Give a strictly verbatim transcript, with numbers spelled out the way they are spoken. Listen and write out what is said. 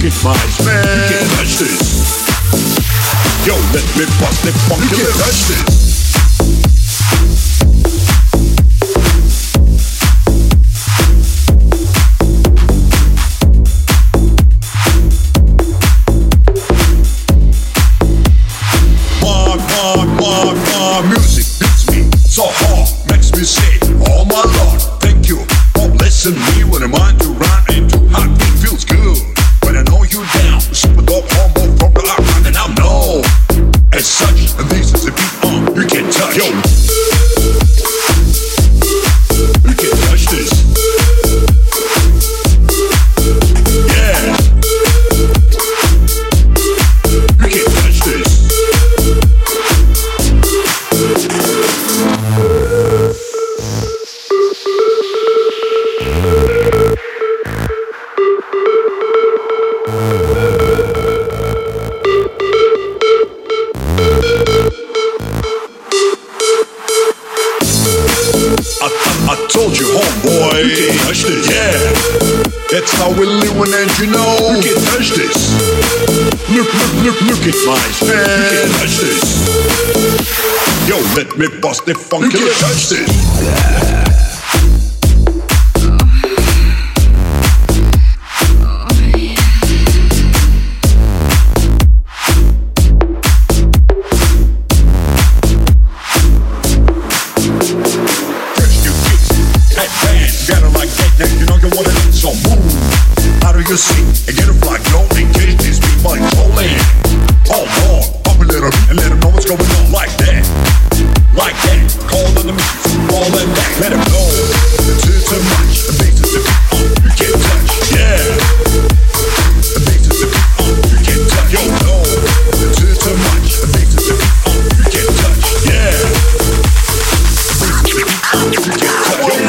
it nice, man. You can't touch this. Yo, let me bust that funky. You can't touch this. Music beats me so hard, makes me say, oh my Lord, thank you for blessing me with a mind to run into hot beat feels good. When I know you down, super dope humble from the rock, and I'm known as such. And this is a beat on you can't touch. Yo, you can't touch this. Yeah, you can't touch this. I told you, homeboy, you can't touch this. Yeah, that's how we live, and you know, you can't touch this. Look, look, look, look at my man. You can't touch this. Yo, let me bust that funky. You can't touch this. Got it like that, now you know you wanna do some move. How do you see? And get a fly, no.